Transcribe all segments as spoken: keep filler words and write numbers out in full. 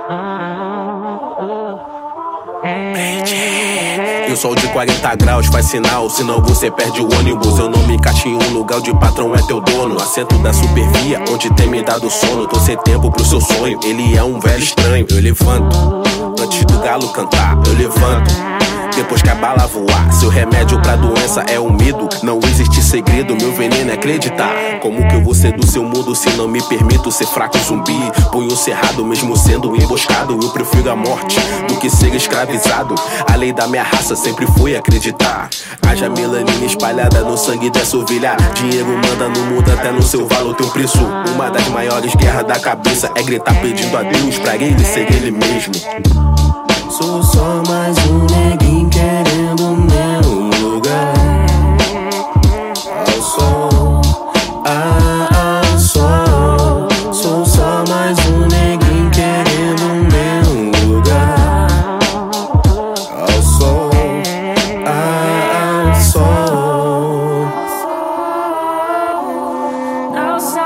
E o sol de quarenta graus faz sinal, senão você perde o ônibus. Eu não me encaixo em um lugar onde o patrão é teu dono. Assento da supervia, onde tem me dado sono. Tô sem tempo pro seu sonho, ele é um velho estranho. Eu levanto, antes do galo cantar, eu levanto depois que a bala voar. Seu remédio pra doença é o medo. Não existe segredo, meu veneno é acreditar. Como que eu vou seduzir o mundo se não me permito ser fraco zumbi? Punho cerrado mesmo sendo emboscado. Eu prefiro a morte do que ser escravizado. A lei da minha raça sempre foi acreditar. Haja melanina espalhada no sangue dessa ovelha. Dinheiro manda no mundo, até no seu valor tem um preço. Uma das maiores guerras da cabeça é gritar pedindo a Deus pra ele ser ele mesmo. Sou só mais um neguinho querendo meu lugar. Ao sol, ah, ao sol. Sou só mais um neguinho querendo meu lugar. Ao sol, ah, ao sol. Ao sol,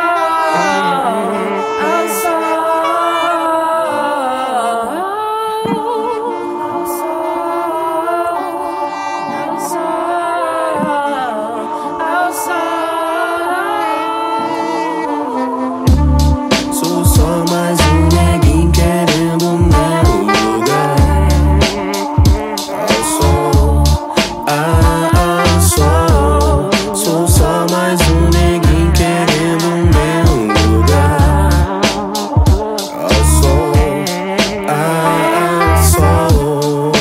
ao sol. Sou só mais um neguinho querendo meu lugar. Ao sol, ah, ao sol. Sou só mais um neguinho querendo meu lugar. Ao sol, ah, ao sol.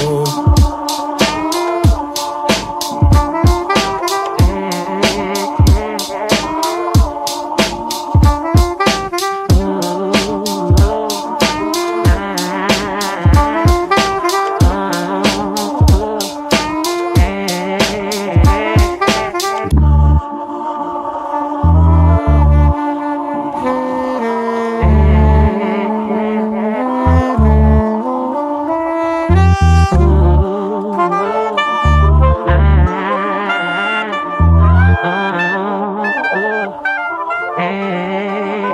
Hey.